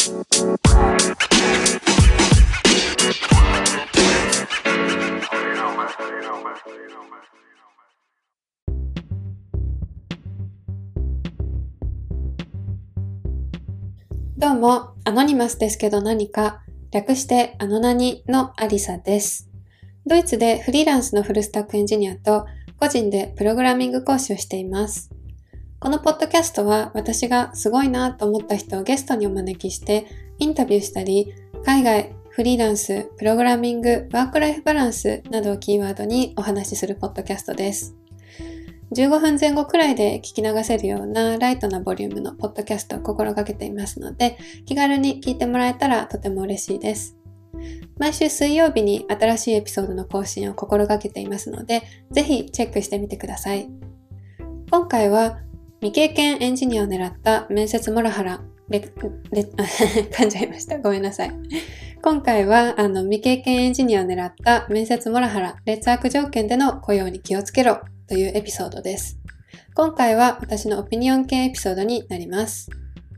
どうも、アノニマスですけど何か、略してアノナニのアリサです。ドイツでフリーランスのフルスタックエンジニアと個人でプログラミング講師をしています。このポッドキャストは私がすごいなと思った人をゲストにお招きしてインタビューしたり、海外、フリーランス、プログラミング、ワークライフバランスなどをキーワードにお話しするポッドキャストです。15分前後くらいで聞き流せるようなライトなボリュームのポッドキャストを心がけていますので、気軽に聞いてもらえたらとても嬉しいです。毎週水曜日に新しいエピソードの更新を心がけていますので、ぜひチェックしてみてください。今回は未経験エンジニアを狙った面接モラハラ、噛んじゃいました。ごめんなさい。今回は未経験エンジニアを狙った面接モラハラ、劣悪条件での雇用に気をつけろというエピソードです。今回は私のオピニオン系エピソードになります。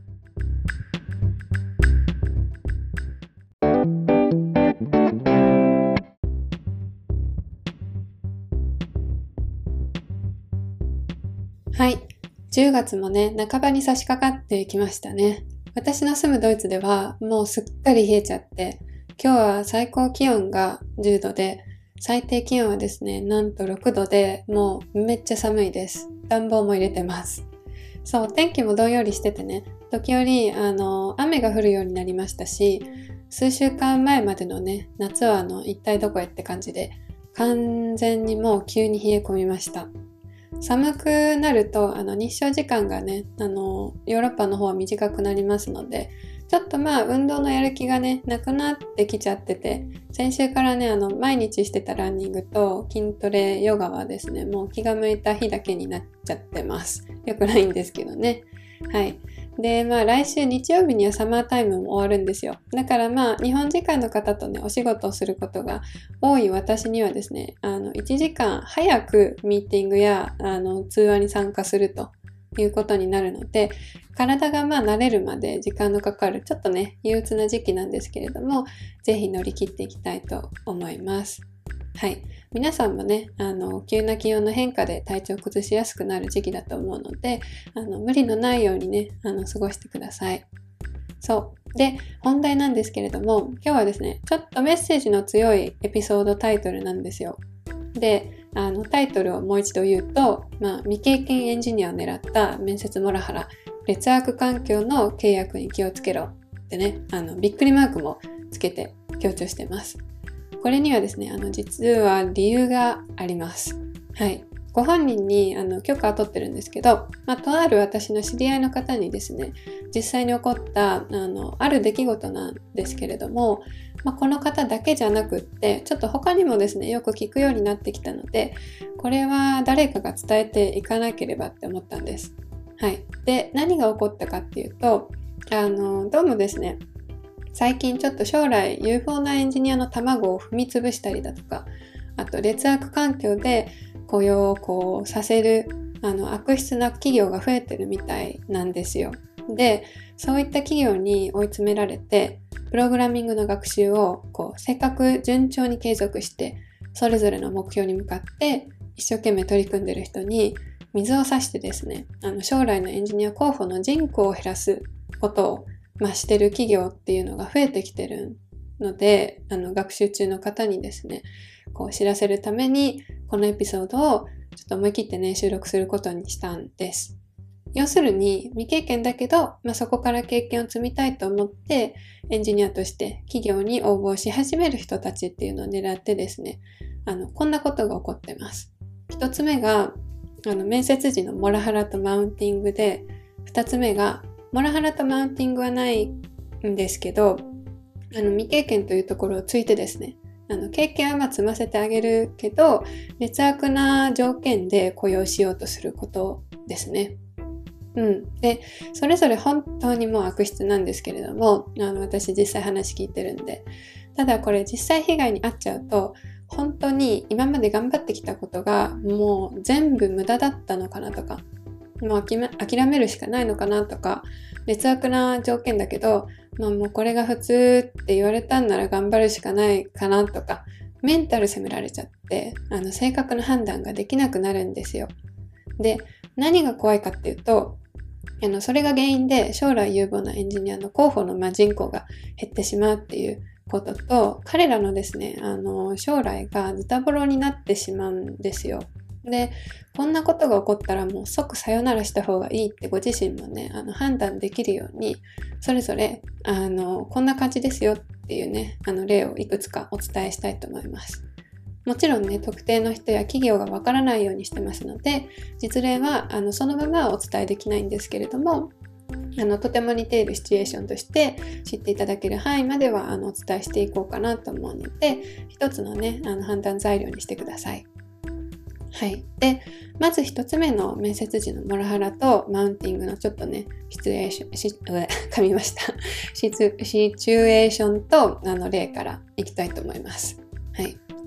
はい。10月もね、半ばに差し掛かってきましたね。私の住むドイツではもうすっかり冷えちゃって、今日は最高気温が10度で、最低気温はですね、なんと6度で、もうめっちゃ寒いです。暖房も入れてます。そう、天気もどんよりしててね、時折、雨が降るようになりましたし、数週間前までのね、夏は一体どこへって感じで、完全にもう急に冷え込みました。寒くなると、日照時間がね、ヨーロッパの方は短くなりますので、ちょっと運動のやる気がね、なくなってきちゃってて、先週からね、毎日してたランニングと筋トレ、ヨガはですね、もう気が向いた日だけになっちゃってます。よくないんですけどね。はい。で、来週日曜日にはサマータイムも終わるんですよ。だから日本時間の方とね、お仕事をすることが多い私にはですね、1時間早くミーティングや、通話に参加するということになるので、体が慣れるまで時間のかかる、ちょっとね、憂鬱な時期なんですけれども、ぜひ乗り切っていきたいと思います。はい。皆さんもね、急な気温の変化で体調を崩しやすくなる時期だと思うので、無理のないようにね、過ごしてください。そう。で、本題なんですけれども、今日はですね、ちょっとメッセージの強いエピソードタイトルなんですよ。で、タイトルをもう一度言うと、未経験エンジニアを狙った面接モラハラ、劣悪環境の契約に気をつけろってね、びっくりマークもつけて強調してます。これにはですね、実は理由があります。はい。ご本人に許可を取ってるんですけど、とある私の知り合いの方にですね、実際に起こったある出来事なんですけれども、この方だけじゃなくって、ちょっと他にもですね、よく聞くようになってきたので、これは誰かが伝えていかなければって思ったんです。はい。で、何が起こったかっていうと、どうもですね、最近ちょっと将来有望なエンジニアの卵を踏み潰したりだとか、あと劣悪環境で雇用をさせる悪質な企業が増えてるみたいなんですよ。で、そういった企業に追い詰められて、プログラミングの学習をせっかく順調に継続して、それぞれの目標に向かって一生懸命取り組んでる人に水を差してですね、将来のエンジニア候補の人口を減らすことをしてる企業っていうのが増えてきてるので、学習中の方にですね、知らせるために、このエピソードをちょっと思い切ってね、収録することにしたんです。要するに、未経験だけど、そこから経験を積みたいと思って、エンジニアとして企業に応募し始める人たちっていうのを狙ってですね、こんなことが起こってます。一つ目が、面接時のモラハラとマウンティングで、二つ目が、モラハラとマウンティングはないんですけど、未経験というところをついてですね、経験は積ませてあげるけど、劣悪な条件で雇用しようとすることですね。で、それぞれ本当にもう悪質なんですけれども、私実際話聞いてるんで。ただこれ実際被害に遭っちゃうと、本当に今まで頑張ってきたことがもう全部無駄だったのかなとか、もう諦めるしかないのかなとか、 劣悪な条件だけど、もうこれが普通って言われたんなら頑張るしかないかなとか、メンタル責められちゃって、正確な判断ができなくなるんですよ。で、何が怖いかっていうと、それが原因で将来有望なエンジニアの候補の人口が減ってしまうっていうことと、彼らのですね、将来がズタボロになってしまうんですよ。で、こんなことが起こったらもう即さよならした方がいいってご自身もね、判断できるように、それぞれ、こんな感じですよっていうね、例をいくつかお伝えしたいと思います。もちろんね、特定の人や企業がわからないようにしてますので、実例はそのままお伝えできないんですけれども、とても似ているシチュエーションとして知っていただける範囲まではお伝えしていこうかなと思うので、一つのね、判断材料にしてください。はい。で、まず一つ目の面接時のモラハラとマウンティングのちょっとね、噛みました。シチュエーションと例からいきたいと思います。はい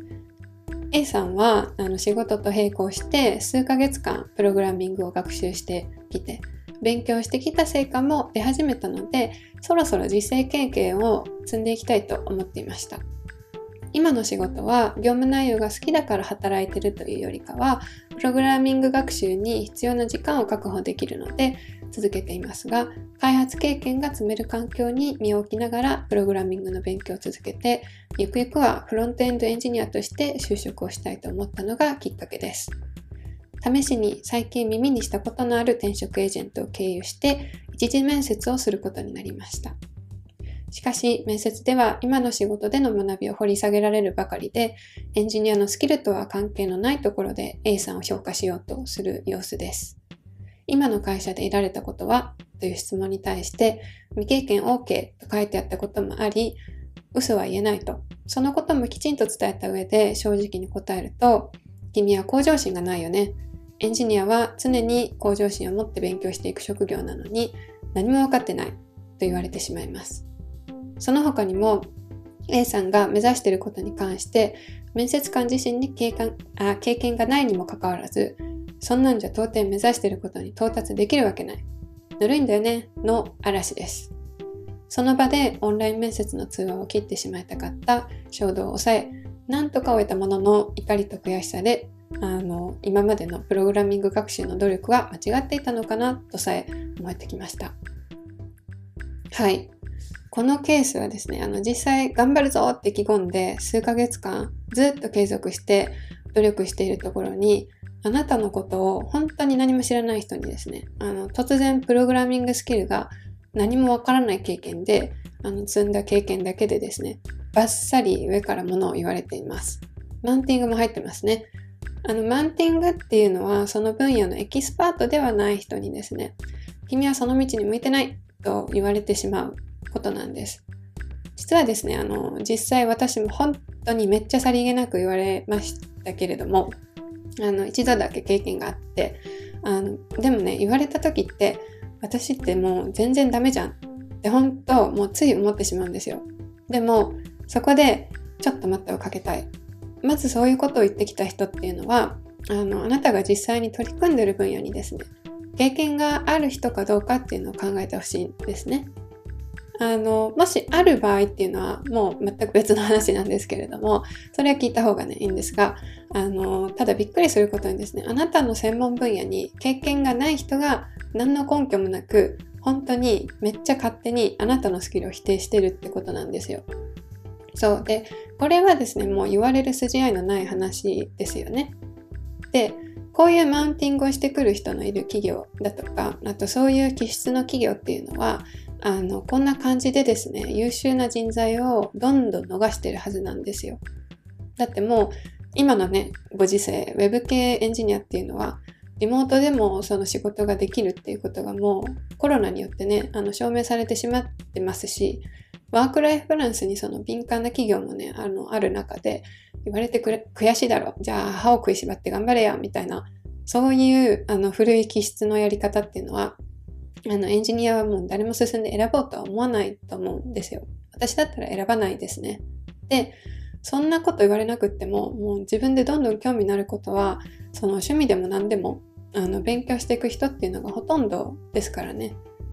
。A さんは仕事と並行して数ヶ月間プログラミングを学習してきて、勉強してきた成果も出始めたので、そろそろ実践経験を積んでいきたいと思っていました。今の仕事は業務内容が好きだから働いてるというよりかは、プログラミング学習に必要な時間を確保できるので続けていますが、開発経験が積める環境に身を置きながらプログラミングの勉強を続けて、ゆくゆくはフロントエンドエンジニアとして就職をしたいと思ったのがきっかけです。試しに最近耳にしたことのある転職エージェントを経由して一次面接をすることになりました。しかし面接では今の仕事での学びを掘り下げられるばかりで、エンジニアのスキルとは関係のないところで A さんを評価しようとする様子です。今の会社で得られたことはという質問に対して未経験 OK と書いてあったこともあり、嘘は言えないと、そのこともきちんと伝えた上で正直に答えると、君は向上心がないよね。エンジニアは常に向上心を持って勉強していく職業なのに何も分かってないと言われてしまいます。その他にも A さんが目指していることに関して面接官自身に経験がないにもかかわらず、そんなんじゃ到底目指していることに到達できるわけない。ぬるいんだよねの嵐です。その場でオンライン面接の通話を切ってしまいたかった衝動を抑え、なんとか終えたものの怒りと悔しさで今までのプログラミング学習の努力は間違っていたのかなとさえ思えてきました。はい。このケースはですね、実際頑張るぞって意気込んで数ヶ月間ずっと継続して努力しているところに、あなたのことを本当に何も知らない人にですね、突然プログラミングスキルが何もわからない経験で、積んだ経験だけでですね、バッサリ上からものを言われています。マウンティングも入ってますね。マウンティングっていうのはその分野のエキスパートではない人にですね、君はその道に向いてないと言われてしまうことなんです。実はですね、実際私も本当にめっちゃさりげなく言われましたけれども、一度だけ経験があって、でもね、言われた時って、私ってもう全然ダメじゃんって本当もうつい思ってしまうんですよ。でも、そこでちょっと待ってをかけたい。まずそういうことを言ってきた人っていうのは、あなたが実際に取り組んでいる分野にですね、経験がある人かどうかっていうのを考えてほしいんですね。もしある場合っていうのはもう全く別の話なんですけれども、それは聞いた方がね、いいんですが、ただびっくりすることにですね、あなたの専門分野に経験がない人が何の根拠もなく、本当にめっちゃ勝手にあなたのスキルを否定してるってことなんですよ。そうで、これはですね、もう言われる筋合いのない話ですよね。で、こういうマウンティングをしてくる人のいる企業だとか、あとそういう気質の企業っていうのは、こんな感じでですね、優秀な人材をどんどん逃してるはずなんですよ。だってもう、今のね、ご時世、ウェブ系エンジニアっていうのは、リモートでもその仕事ができるっていうことがもうコロナによってね、証明されてしまってますし、ワークライフバランスにその敏感な企業もね、ある中で言われて悔しいだろ。じゃあ歯を食いしばって頑張れよ、みたいな、そういう古い気質のやり方っていうのは、エンジニアはもう誰も進んで選ぼうとは思わないと思うんですよ。私だったら選ばないですね。で、そんなこと言われなくっても、もう自分でどんどん興味のあることは、その趣味でも何でも、勉強していく人っていうのがほとんどですからね。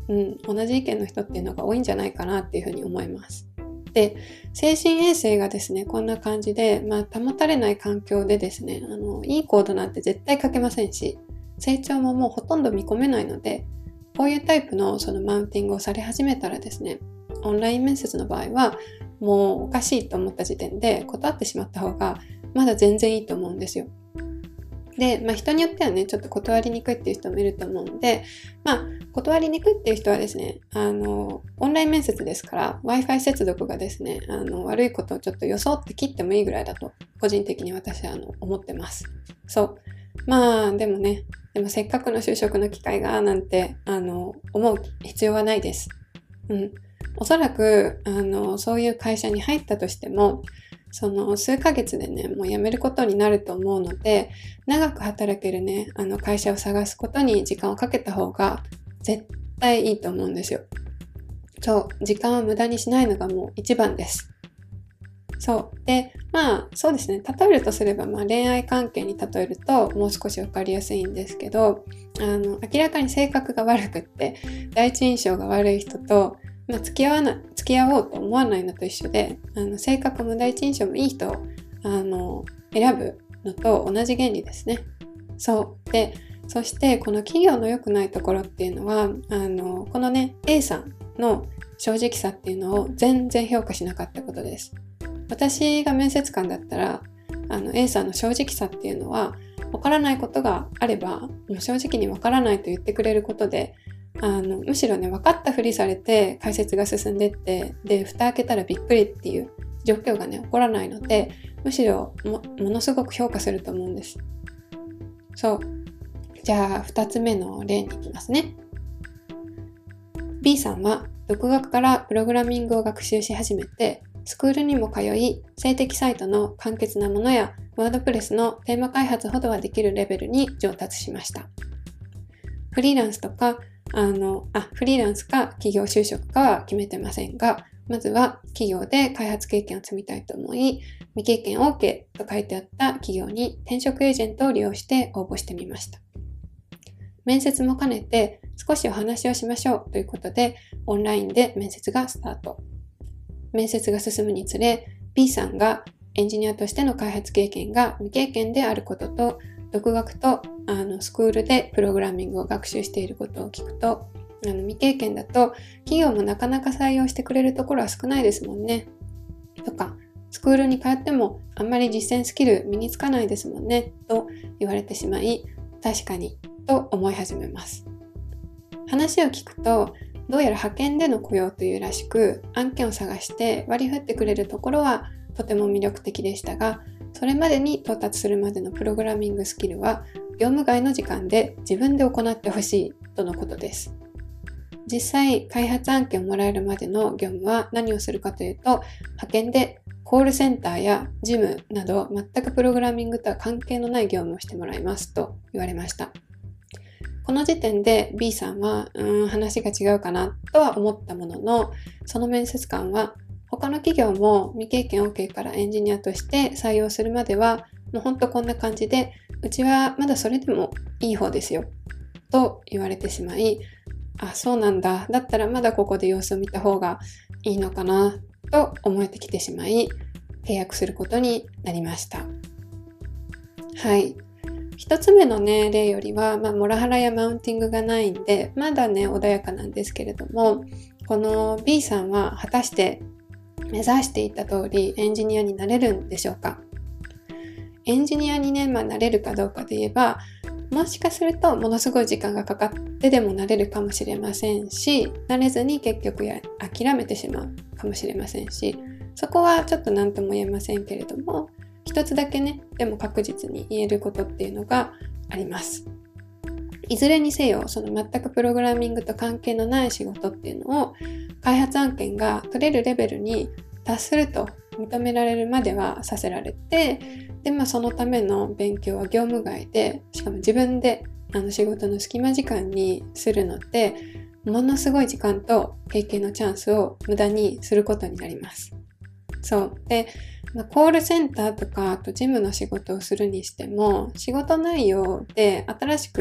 同じ意見の人っていうのが多いんじゃないかなっていうふうに思います。で、精神衛生がですね、こんな感じで、保たれない環境でですね、いいコードなんて絶対書けませんし、成長ももうほとんど見込めないので、こういうタイプのそのマウンティングをされ始めたらですね、オンライン面接の場合は、もうおかしいと思った時点で断ってしまった方が、まだ全然いいと思うんですよ。で、人によってはね、ちょっと断りにくいっていう人もいると思うんで、断りにくいっていう人はですね、オンライン面接ですから、Wi-Fi 接続がですね、悪いことをちょっと装って切ってもいいぐらいだと、個人的に私は思ってます。そう。でもせっかくの就職の機会が、なんて、思う必要はないです。おそらく、そういう会社に入ったとしても、その数ヶ月でね、もう辞めることになると思うので、長く働けるね、会社を探すことに時間をかけた方が絶対いいと思うんですよ。そう、時間を無駄にしないのがもう一番です。そう。で、そうですね。例えるとすれば、恋愛関係に例えるともう少しわかりやすいんですけど、明らかに性格が悪くって、第一印象が悪い人と、付き合おうと思わないのと一緒で、性格も第一印象もいい人を、選ぶのと同じ原理ですね。そう。で、そしてこの企業の良くないところっていうのは、このね、A さんの正直さっていうのを全然評価しなかったことです。私が面接官だったら、A さんの正直さっていうのは、わからないことがあれば、もう正直にわからないと言ってくれることで、むしろね、分かったふりされて解説が進んでって、で、蓋開けたらびっくりっていう状況がね、起こらないので、むしろものすごく評価すると思うんです。そう。じゃあ、2つ目の例に行きますね。B さんは、独学からプログラミングを学習し始めて、スクールにも通い、静的サイトの簡潔なものや、ワードプレスのテーマ開発ほどはできるレベルに上達しました。フリーランスか企業就職かは決めてませんが、まずは企業で開発経験を積みたいと思い、未経験 OK と書いてあった企業に転職エージェントを利用して応募してみました。面接も兼ねて少しお話をしましょうということで、オンラインで面接がスタート。面接が進むにつれ、B さんがエンジニアとしての開発経験が未経験であることと、独学とスクールでプログラミングを学習していることを聞くと、未経験だと企業もなかなか採用してくれるところは少ないですもんね。とか、スクールに通ってもあんまり実践スキル身につかないですもんね。と言われてしまい、確かにと思い始めます。話を聞くと、どうやら派遣での雇用というらしく、案件を探して割り振ってくれるところはとても魅力的でしたが、それまでに到達するまでのプログラミングスキルは業務外の時間で自分で行ってほしいとのことです。実際、開発案件をもらえるまでの業務は何をするかというと、派遣でコールセンターや事務など全くプログラミングとは関係のない業務をしてもらいますと言われました。この時点で B さんは話が違うかなとは思ったものの、その面接官は他の企業も未経験 OK からエンジニアとして採用するまではもうほんとこんな感じで、うちはまだそれでもいい方ですよと言われてしまい、そうなんだ。だったらまだここで様子を見た方がいいのかなと思えてきてしまい、契約することになりました。はい。一つ目のね、例よりは、モラハラやマウンティングがないんで、まだね、穏やかなんですけれども、この B さんは果たして目指していた通りエンジニアになれるんでしょうか。エンジニアにね、なれるかどうかで言えば、もしかするとものすごい時間がかかってでもなれるかもしれませんし、なれずに結局諦めてしまうかもしれませんし、そこはちょっと何とも言えませんけれども、一つだけね、でも確実に言えることっていうのがあります。いずれにせよ、その全くプログラミングと関係のない仕事っていうのを開発案件が取れるレベルに達すると認められるまではさせられて、で、そのための勉強は業務外で、しかも自分で仕事の隙間時間にするので、ものすごい時間と経験のチャンスを無駄にすることになります。そう。で、コールセンターとか、あと事務の仕事をするにしても、仕事内容で新しく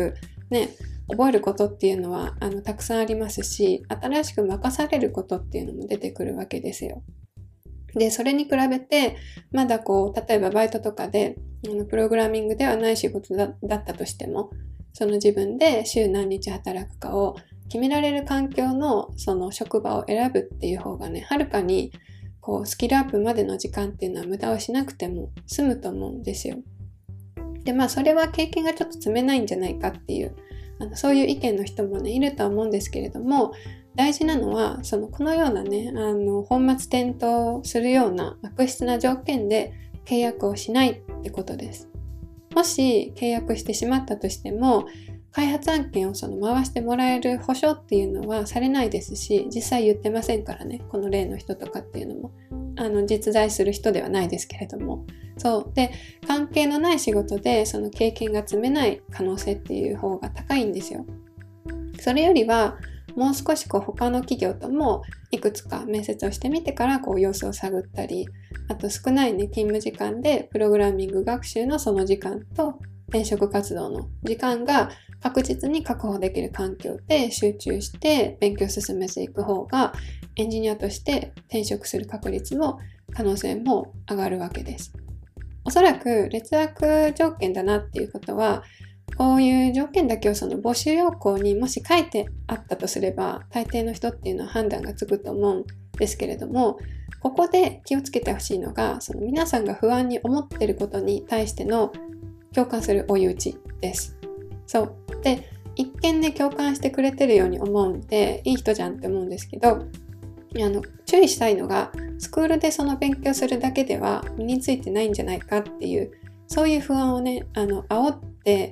ね、覚えることっていうのはたくさんありますし、新しく任されることっていうのも出てくるわけですよ。で、それに比べて、まだ例えばバイトとかで、プログラミングではない仕事だったとしても、その自分で週何日働くかを決められる環境のその職場を選ぶっていう方がね、はるかにスキルアップまでの時間っていうのは無駄をしなくても済むと思うんですよ。で、それは経験がちょっと積めないんじゃないかっていう、そういう意見の人もね、いるとは思うんですけれども、大事なのは、このようなね、本末転倒するような悪質な条件で契約をしないってことです。もし契約してしまったとしても、開発案件を回してもらえる保証っていうのはされないですし、実際言ってませんからね、この例の人とかっていうのも、実在する人ではないですけれども。そう。で、関係のない仕事でその経験が積めない可能性っていう方が高いんですよ。それよりは、もう少し他の企業ともいくつか面接をしてみてから様子を探ったり、あと少ないね、勤務時間でプログラミング学習のその時間と転職活動の時間が確実に確保できる環境で集中して勉強を進めていく方が、エンジニアとして転職する確率も可能性も上がるわけです。おそらく劣悪条件だなっていうことは、こういう条件だけを募集要項にもし書いてあったとすれば、大抵の人っていうのは判断がつくと思うんですけれども、ここで気をつけてほしいのが、皆さんが不安に思っていることに対しての共感する追い打ちです。そう。で、一見ね、共感してくれてるように思うんで、いい人じゃんって思うんですけど、注意したいのが、スクールで勉強するだけでは身についてないんじゃないかっていう、そういう不安をね、煽って、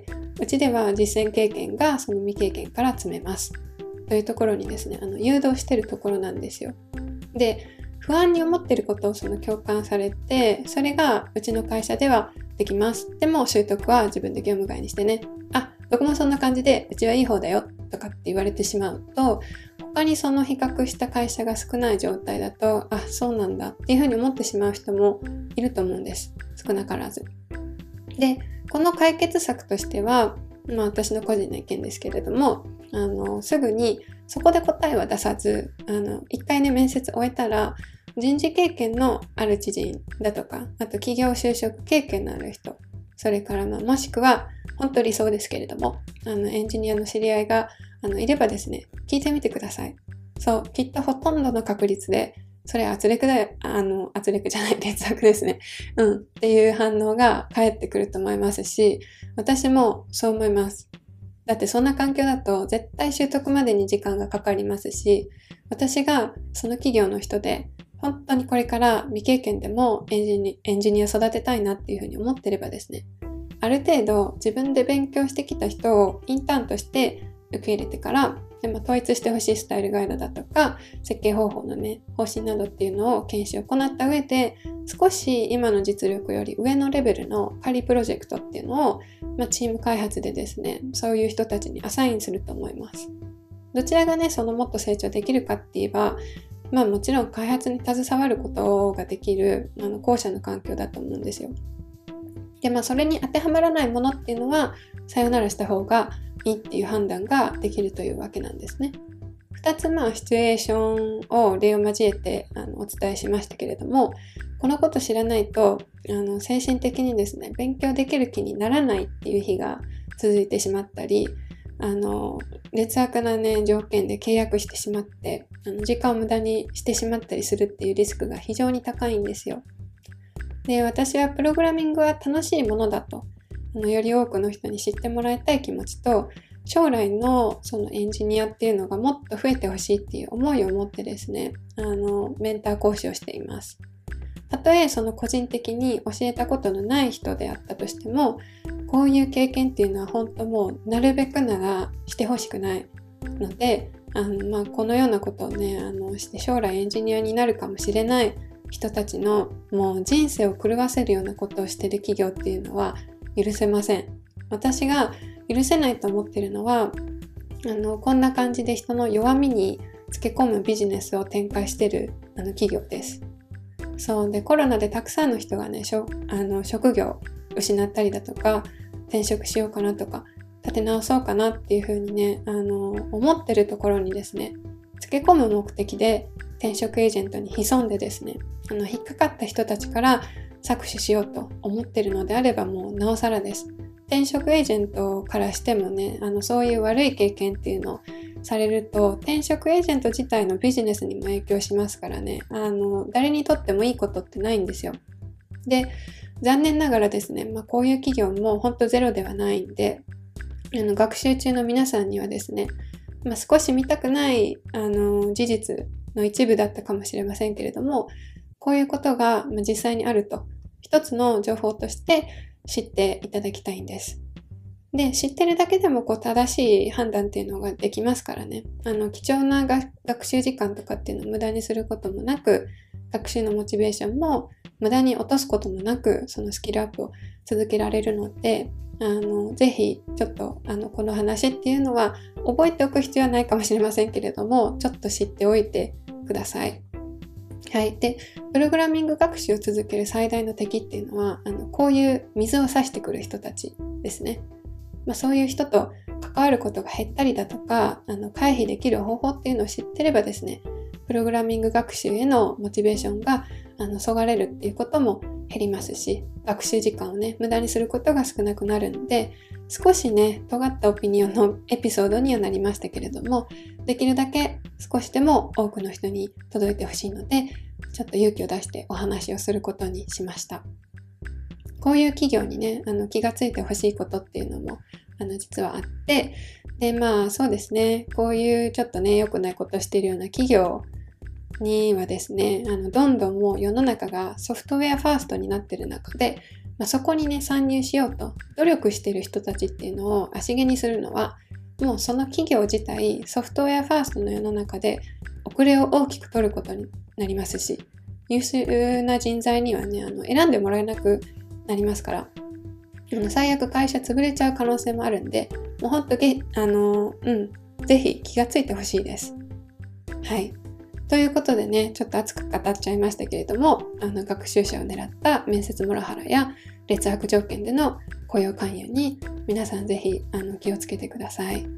うちでは実践経験がその未経験から積めます。というところにですね、誘導してるところなんですよ。で、不安に思っていることを共感されて、それがうちの会社ではできます。でも習得は自分で業務外にしてね。どこもそんな感じで、うちはいい方だよとかって言われてしまうと、他に比較した会社が少ない状態だと、そうなんだっていうふうに思ってしまう人もいると思うんです。少なからず。で、この解決策としては、私の個人の意見ですけれども、すぐにそこで答えは出さず、一回ね、面接終えたら、人事経験のある知人だとか、あと企業就職経験のある人、それからもしくは、本当理想ですけれども、エンジニアの知り合いがいればですね、聞いてみてください。そう、きっとほとんどの確率で、それ圧力だよ、圧力じゃない、劣悪ですね。っていう反応が返ってくると思いますし、私もそう思います。だってそんな環境だと絶対習得までに時間がかかりますし、私がその企業の人で、本当にこれから未経験でもエンジニア育てたいなっていうふうに思ってればですね、ある程度自分で勉強してきた人をインターンとして受け入れてから、統一してほしいスタイルガイドだとか、設計方法のね、方針などっていうのを研修を行った上で、少し今の実力より上のレベルの仮プロジェクトっていうのを、チーム開発でですね、そういう人たちにアサインすると思います。どちらがね、もっと成長できるかって言えば、もちろん開発に携わることができる後者の環境だと思うんですよ。で、それに当てはまらないものっていうのは、さよならした方がいいっていう判断ができるというわけなんですね。2つシチュエーションを例を交えてお伝えしましたけれども、このこと知らないと精神的にですね、勉強できる気にならないっていう日が続いてしまったり、劣悪なね、条件で契約してしまって、時間を無駄にしてしまったりするっていうリスクが非常に高いんですよ。で、私はプログラミングは楽しいものだと、より多くの人に知ってもらいたい気持ちと、将来のそのエンジニアっていうのがもっと増えてほしいっていう思いを持ってですね、メンター講師をしています。たとえ個人的に教えたことのない人であったとしても、こういう経験っていうのは本当もうなるべくならしてほしくないので、このようなことをね、して将来エンジニアになるかもしれない人たちのもう人生を狂わせるようなことをしている企業っていうのは許せません。私が許せないと思っているのは、こんな感じで人の弱みにつけ込むビジネスを展開している企業です。そうで、コロナでたくさんの人がね、職業を失ったりだとか、転職しようかなとか、 立て直そうかなっていうふうにね、思ってるところにですね、つけ込む目的で転職エージェントに潜んでですね、引っかかった人たちから搾取しようと思ってるのであればもうなおさらです。転職エージェントからしてもね、そういう悪い経験っていうのをされると、転職エージェント自体のビジネスにも影響しますからね、誰にとってもいいことってないんですよ。で、残念ながらですね、こういう企業も本当ゼロではないんで、学習中の皆さんにはですね、少し見たくない事実の一部だったかもしれませんけれども、こういうことが実際にあると、一つの情報として知っていただきたいんです。で、知ってるだけでも正しい判断っていうのができますからね。貴重な学習時間とかっていうのを無駄にすることもなく、学習のモチベーションも無駄に落とすこともなく、そのスキルアップを続けられるので、ぜひちょっとこの話っていうのは覚えておく必要はないかもしれませんけれども、ちょっと知っておいてください。はい。で、プログラミング学習を続ける最大の敵っていうのは、こういう水を差してくる人たちですね。そういう人と関わることが減ったりだとか、回避できる方法っていうのを知ってればですね、プログラミング学習へのモチベーションがそがれるっていうことも減りますし、学習時間をね、無駄にすることが少なくなるので、少しね、尖ったオピニオンのエピソードにはなりましたけれども、できるだけ少しでも多くの人に届いてほしいので、ちょっと勇気を出してお話をすることにしました。こういう企業にね、気がついてほしいことっていうのも、実はあって、で、そうですね、こういうちょっとね、良くないことをしているような企業にはですね、どんどんもう世の中がソフトウェアファーストになっている中で、そこにね、参入しようと努力している人たちっていうのを足毛にするのは、もうその企業自体、ソフトウェアファーストの世の中で遅れを大きく取ることになりますし、優秀な人材にはね、選んでもらえなくなりますから、最悪会社潰れちゃう可能性もあるんで、もうほんとぜひ気がついてほしいです。はい。ということでね、ちょっと熱く語っちゃいましたけれども、学習者を狙った面接モラハラや劣悪条件での雇用勧誘に皆さんぜひ気をつけてください。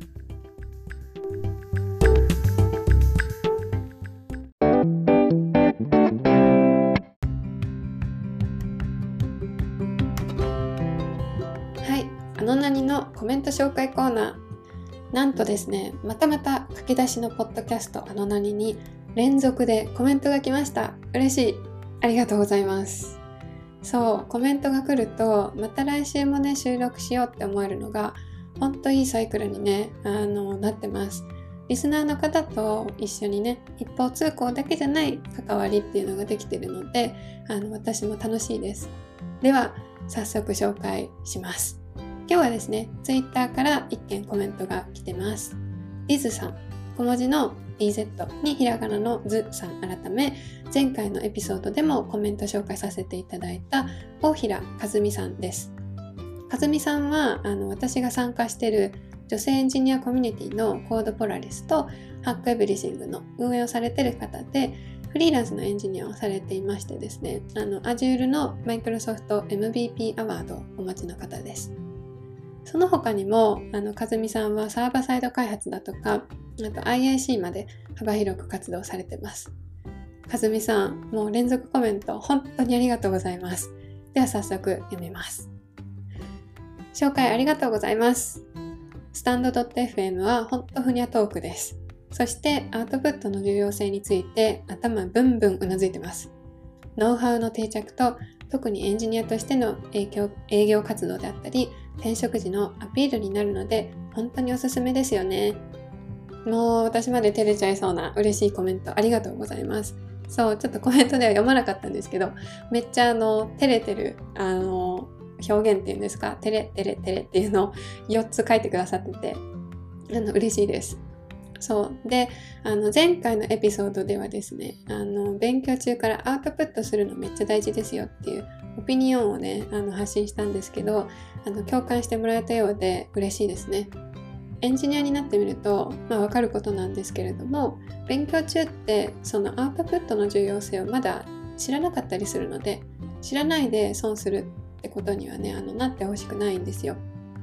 はい、なにのコメント紹介コーナー。なんとですね、また駆け出しのポッドキャストなに連続でコメントが来ました。嬉しい。ありがとうございます。そう、コメントが来ると、また来週もね、収録しようって思えるのが、ほんといいサイクルにね、なってます。リスナーの方と一緒にね、一方通行だけじゃない関わりっていうのができているので、私も楽しいです。では、早速紹介します。今日はですね、Twitter から一件コメントが来てます。リズさん、小文字のDZ にひらがなのズさん改め、前回のエピソードでもコメント紹介させていただいた大平和美さんです。和美さんは私が参加している女性エンジニアコミュニティのコードポラリスとハックエブリシングの運営をされている方で、フリーランスのエンジニアをされていましてですね、Azure のマイクロソフト MVP アワードをお持ちの方です。その他にも、和美さんはサーバーサイド開発だとか、あと IIC まで幅広く活動されてます。和美さん、もう連続コメント本当にありがとうございます。では早速読みます。紹介ありがとうございます。スタンド .fm は本当ふにゃトークです。そしてアウトプットの重要性について頭ブンブンうなずいてます。ノウハウの定着と特にエンジニアとしての営業活動であったり、転職時のアピールになるので本当におすすめですよね。もう私まで照れちゃいそうな嬉しいコメントありがとうございます。そう、ちょっとコメントでは読まなかったんですけど、めっちゃ照れてる表現っていうんですか、照れっていうのを4つ書いてくださってて嬉しいです。そうで、前回のエピソードではですね、勉強中からアウトプットするのめっちゃ大事ですよっていうオピニオンをね発信したんですけど、共感してもらえたようで嬉しいですね。エンジニアになってみるとわかることなんですけれども、勉強中ってそのアウトプットの重要性をまだ知らなかったりするので、知らないで損するってことにはねなってほしくないんですよ。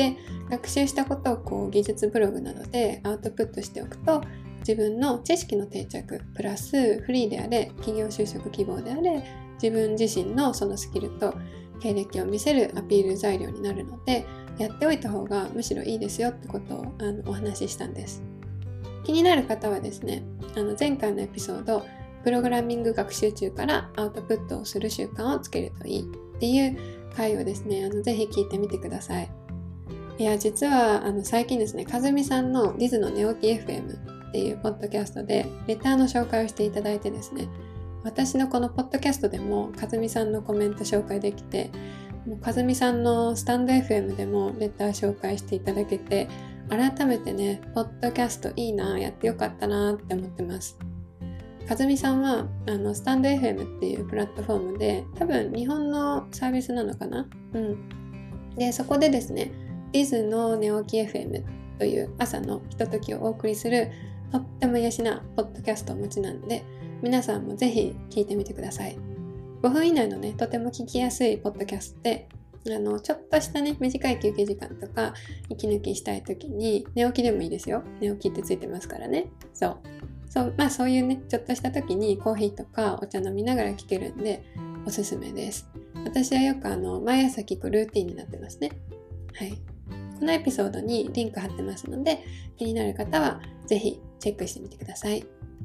で、学習したことを技術ブログなどでアウトプットしておくと、自分の知識の定着プラスフリーであれ、企業就職希望であれ、自分自身のそのスキルと経歴を見せるアピール材料になるので、やっておいた方がむしろいいですよってことをお話ししたんです。気になる方はですね、前回のエピソード、プログラミング学習中からアウトプットをする習慣をつけるといいっていう回をですね、ぜひ聞いてみてください。いや、実は最近ですね、かずみさんのディズの寝起き FM っていうポッドキャストでレターの紹介をしていただいてですね、私のこのポッドキャストでもかずみさんのコメント紹介できて、もうかずみさんのスタンド FM でもレター紹介していただけて、改めてね、ポッドキャストいいな、やってよかったなって思ってます。かずみさんはスタンド FM っていうプラットフォームで、多分日本のサービスなのかな。で、そこでですね、ディズの寝起き FM という朝のひとときをお送りするとっても癒しなポッドキャストをお持ちなので、皆さんもぜひ聞いてみてください。5分以内のね、とても聞きやすいポッドキャストで、ちょっとしたね、短い休憩時間とか息抜きしたい時に、寝起きでもいいですよ。寝起きってついてますからね。そういうね、ちょっとした時にコーヒーとかお茶飲みながら聞けるんでおすすめです。私はよく毎朝聞くルーティンになってますね。はい。このエピソードにリンク貼ってますので、気になる方はぜひチェックしてみてください。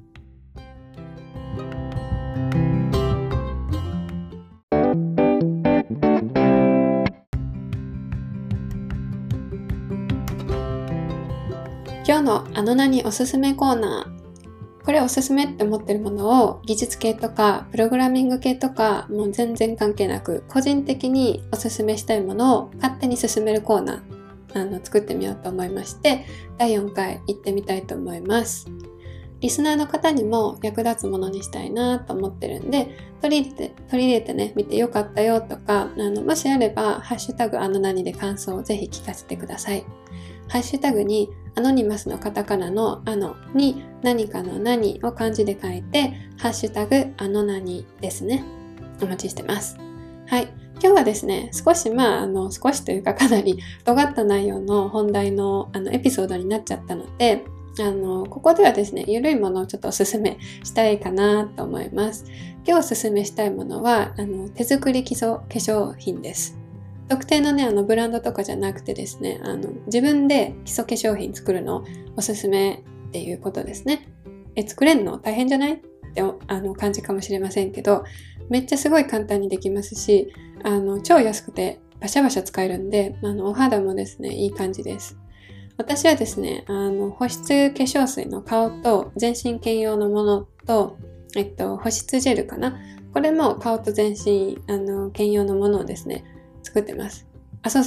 今日の何おすすめコーナー。これおすすめって思ってるものを技術系とかプログラミング系とかもう全然関係なく、個人的におすすめしたいものを勝手に進めるコーナー作ってみようと思いまして、第4回行ってみたいと思います。リスナーの方にも役立つものにしたいなと思ってるんで、取り入れてね、見てよかったよとか、もしあればハッシュタグ何で感想をぜひ聞かせてください。ハッシュタグにアノニマスのカタカナのに何かの何を漢字で書いて、ハッシュタグ何ですね。お待ちしてます。はい。今日はですね、少し少しというかかなり尖った内容の本題のエピソードになっちゃったので、ここではですね、ゆるいものをちょっとおすすめしたいかなと思います。今日おすすめしたいものは、手作り基礎化粧品です。特定のね、ブランドとかじゃなくてですね、自分で基礎化粧品作るのおすすめっていうことですね。作れんの大変じゃないって感じかもしれませんけど、めっちゃすごい簡単にできますし、超安くてバシャバシャ使えるんで、お肌もですね、いい感じです。私はですね、保湿化粧水の顔と全身兼用のものと、保湿ジェルかな。これも顔と全身兼用のものをですね、作ってます。そう、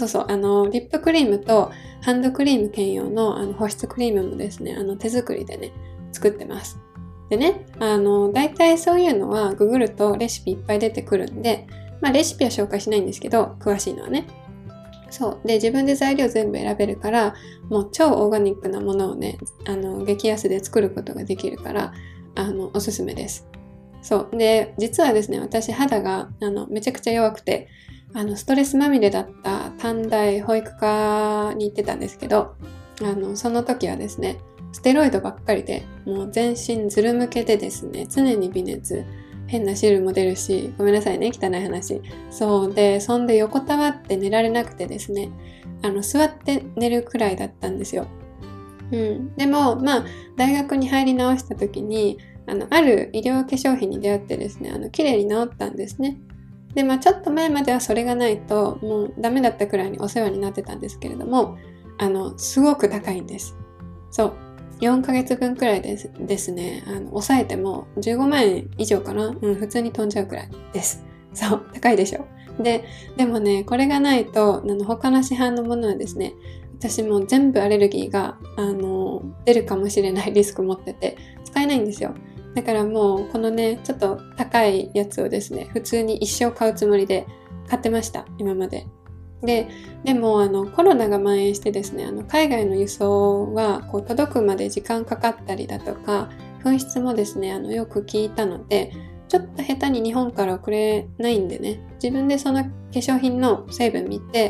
リップクリームとハンドクリーム兼用の保湿クリームもですね、手作りでね、作ってます。でね、大体そういうのはググるとレシピいっぱい出てくるんで、レシピは紹介しないんですけど、詳しいのはね。そう。で、自分で材料全部選べるから、もう超オーガニックなものをね、激安で作ることができるから、おすすめです。そう。で、実はですね、私肌が、めちゃくちゃ弱くて、ストレスまみれだった短大保育科に行ってたんですけど、その時はですね、ステロイドばっかりで、もう全身ずるむけでですね、常に微熱、変な汁も出るし、ごめんなさいね、汚い話。そうで、そんで横たわって寝られなくてですね、座って寝るくらいだったんですよ。でも、大学に入り直した時に、ある医療化粧品に出会ってですね、綺麗に治ったんですね。で、ちょっと前まではそれがないと、もうダメだったくらいにお世話になってたんですけれども、すごく高いんです。そう。4ヶ月分くらいですね、抑えても15万円以上かな、普通に飛んじゃうくらいです。そう、高いでしょ。でもね、これがないと、他の市販のものはですね、私も全部アレルギーが、出るかもしれないリスク持ってて、使えないんですよ。だからもう、このね、ちょっと高いやつをですね、普通に一生買うつもりで買ってました、今まで。でもコロナが蔓延してですね、海外の輸送は届くまで時間かかったりだとか、紛失もですね、よく聞いたので、ちょっと下手に日本から送れないんでね、自分でその化粧品の成分見て、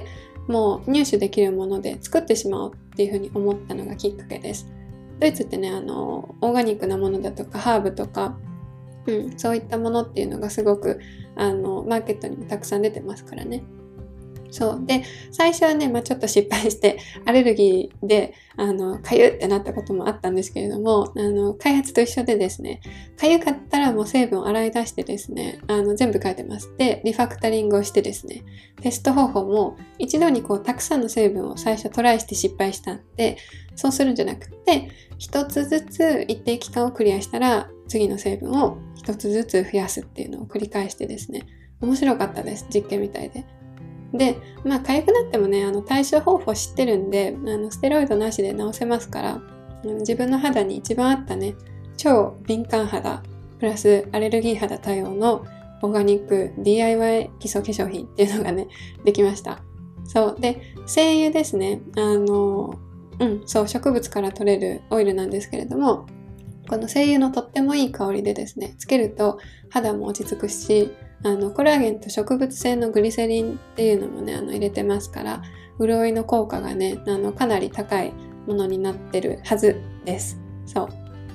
もう入手できるもので作ってしまおうっていうふうに思ったのがきっかけです。ドイツってね、オーガニックなものだとか、ハーブとか、そういったものっていうのがすごく、マーケットにもたくさん出てますからね。そう。で、最初はね、ちょっと失敗して、アレルギーで、かゆってなったこともあったんですけれども、開発と一緒でですね、かゆかったらもう成分を洗い出してですね、全部書いてます。で、リファクタリングをしてですね、テスト方法も一度にたくさんの成分を最初トライして失敗したんで、そうするんじゃなくて、一つずつ一定期間をクリアしたら、次の成分を一つずつ増やすっていうのを繰り返してですね、面白かったです。実験みたいで。で、痒くなってもね、対処方法知ってるんで、ステロイドなしで治せますから、自分の肌に一番合ったね、超敏感肌、プラスアレルギー肌対応のオーガニック DIY 基礎化粧品っていうのがね、できました。そう。で、精油ですね。そう、植物から取れるオイルなんですけれども、この精油のとってもいい香りでですね、つけると肌も落ち着くし、コラーゲンと植物性のグリセリンっていうのもね、入れてますから、潤いの効果がね、かなり高いものになってるはずです。そう。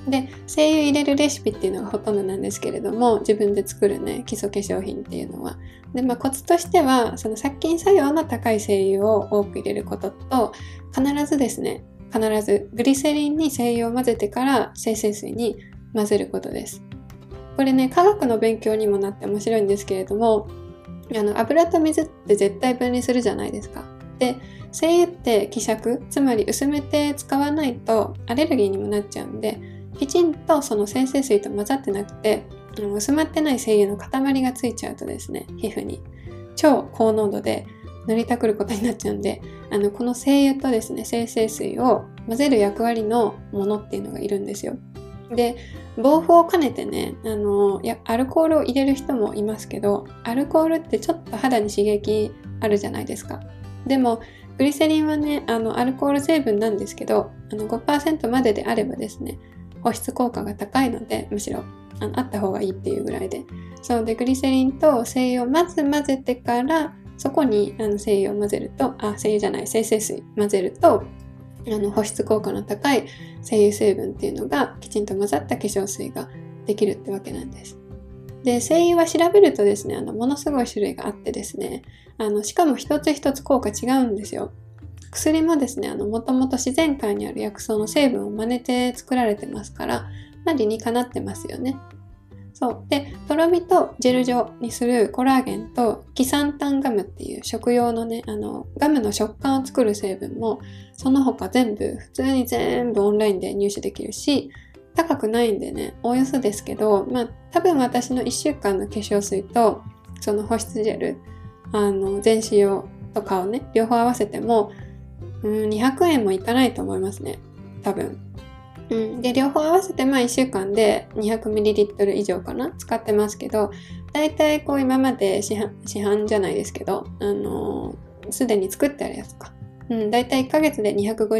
で、精油入れるレシピっていうのがほとんどなんですけれども、自分で作るね、基礎化粧品っていうのは。で、コツとしては、その殺菌作用の高い精油を多く入れることと、必ずグリセリンに精油を混ぜてから精製水に混ぜることです。これね、科学の勉強にもなって面白いんですけれども、油と水って絶対分離するじゃないですか。で、精油って希釈、つまり薄めて使わないとアレルギーにもなっちゃうんで、きちんとその精製水と混ざってなくて、薄まってない精油の塊がついちゃうとですね、皮膚に超高濃度で塗りたくることになっちゃうんで、この精油とですね、精製水を混ぜる役割のものっていうのがいるんですよ。で、防腐を兼ねてね、アルコールを入れる人もいますけど、アルコールってちょっと肌に刺激あるじゃないですか。でも、グリセリンはね、アルコール成分なんですけど、5% までであればですね、保湿効果が高いので、むしろ、あった方がいいっていうぐらいで。そうで、グリセリンと精油をまず混ぜてから、そこに精油を混ぜると、精製水混ぜると、保湿効果の高い精油成分っていうのがきちんと混ざった化粧水ができるってわけなんです。で、精油は調べるとですね、ものすごい種類があってですね、しかも一つ一つ効果違うんですよ。薬もですね、もともと自然界にある薬草の成分を真似て作られてますから、理にかなってますよね。そう。で、とろみとジェル状にするコラーゲンとキサンタンガムっていう食用のね、ガムの食感を作る成分も、その他普通に全部オンラインで入手できるし、高くないんでね、おおよそですけど、多分私の1週間の化粧水と、その保湿ジェル、全使用とかをね、両方合わせても、200円もいかないと思いますね。多分。で、両方合わせて1週間で 200ml 以上かな使ってますけど、だいたい今まで市販じゃないですけど、すでに作ってあるやつか。だいたい1ヶ月で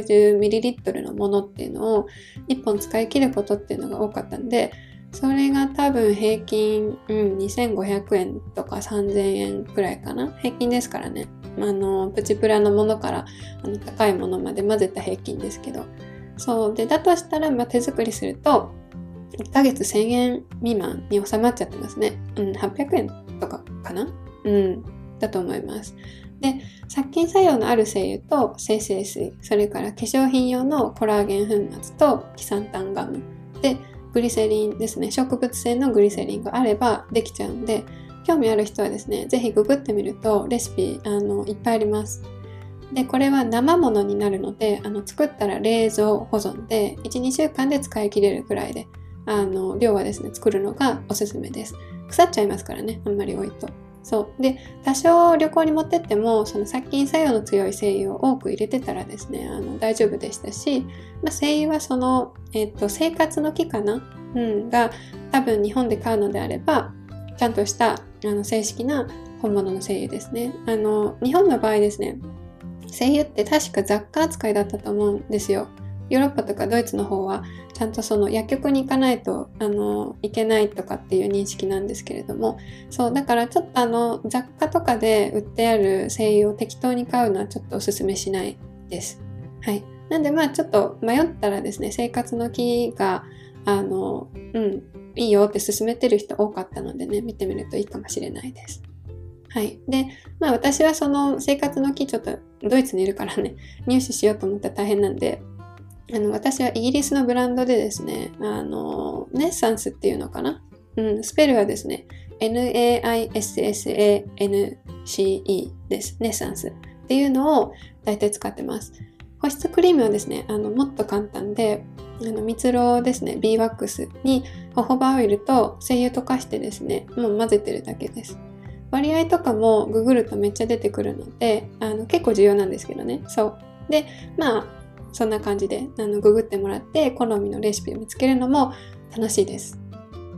250ml のものっていうのを1本使い切ることっていうのが多かったんで、それが多分平均、2500円とか3000円くらいかな。平均ですからね。プチプラのものから高いものまで混ぜた平均ですけど。そうで、だとしたら、手作りすると1ヶ月1000円未満に収まっちゃってますね。800円とかかな。だと思います。で、殺菌作用のある精油と精製水、それから化粧品用のコラーゲン粉末とキサンタンガムで、グリセリンですね、植物性のグリセリンがあればできちゃうんで、興味ある人はですね、ぜひググってみるとレシピいっぱいあります。で、これは生ものになるので、作ったら冷蔵保存で 1,2 週間で使い切れるくらいで、量はですね、作るのがおすすめです。腐っちゃいますからね、あんまり置いと。そう。で、多少旅行に持ってっても、その殺菌作用の強い精油を多く入れてたらですね、大丈夫でしたし、精油はその、生活の木かなが、多分日本で買うのであれば、ちゃんとした、正式な本物の精油ですね。日本の場合ですね、精油って確か雑貨扱いだったと思うんですよ。 ヨーロッパとかドイツの方はちゃんとその薬局に行かないといけないとかっていう認識なんですけれども、そうだからちょっと雑貨とかで売ってある精油を適当に買うのはちょっとおすすめしないです。はい。なんでちょっと迷ったらですね、生活の木がいいよって勧めてる人多かったのでね、見てみるといいかもしれないです。はい。で、私はその生活の木ちょっとドイツにいるからね、入手しようと思ったら大変なんで、私はイギリスのブランドでですね、ネッサンスっていうのかな、スペルはですね、NAISSANCE です。ネッサンスっていうのを大体使ってます。保湿クリームはですね、もっと簡単で、蜜蝋ですね、ビーワックスにホホバオイルと精油溶かしてですね、もう混ぜてるだけです。割合とかもググるとめっちゃ出てくるので、結構重要なんですけどね。そう。で、そんな感じでググってもらって好みのレシピを見つけるのも楽しいです。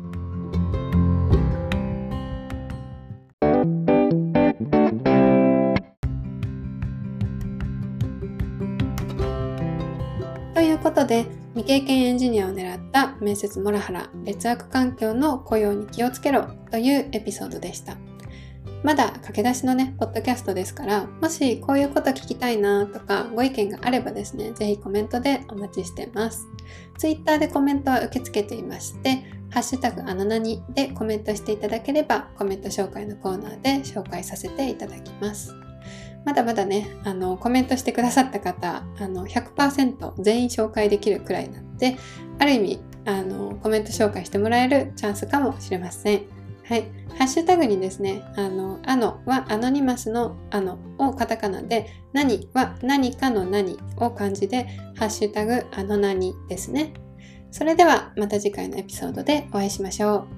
ということで、未経験エンジニアを狙った面接モラハラ、劣悪環境の雇用に気をつけろというエピソードでした。まだ駆け出しのね、ポッドキャストですから、もしこういうこと聞きたいなとかご意見があればですね、ぜひコメントでお待ちしています。Twitter でコメントは受け付けていまして、ハッシュタグあのなにでコメントしていただければ、コメント紹介のコーナーで紹介させていただきます。まだまだね、コメントしてくださった方、100% 全員紹介できるくらいなので、ある意味、コメント紹介してもらえるチャンスかもしれません。はい。ハッシュタグにですね、あのはアノニマスのをカタカナで、何は何かの何を漢字で、ハッシュタグあのなにですね。それではまた次回のエピソードでお会いしましょう。